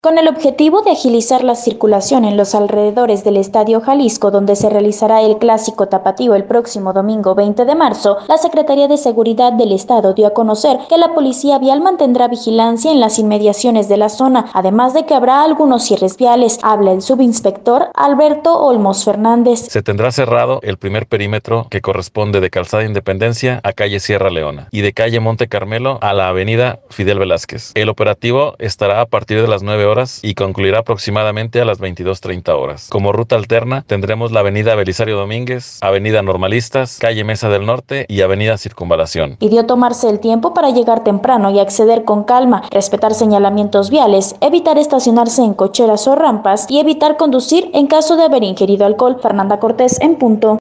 Con el objetivo de agilizar la circulación en los alrededores del Estadio Jalisco, donde se realizará el Clásico Tapatío el próximo domingo 20 de marzo, la Secretaría de Seguridad del Estado dio a conocer que la Policía Vial mantendrá vigilancia en las inmediaciones de la zona, además de que habrá algunos cierres viales. Habla el subinspector Alberto Olmos Fernández. Se tendrá cerrado el primer perímetro que corresponde de Calzada Independencia a calle Sierra Leona y de calle Monte Carmelo a la avenida Fidel Velázquez. El operativo estará a partir de las 9 horas y concluirá aproximadamente a las 22:30 horas. Como ruta alterna tendremos la avenida Belisario Domínguez, avenida Normalistas, calle Mesa del Norte y avenida Circunvalación. Pidió tomarse el tiempo para llegar temprano y acceder con calma, respetar señalamientos viales, evitar estacionarse en cocheras o rampas y evitar conducir en caso de haber ingerido alcohol. Fernanda Cortés en punto.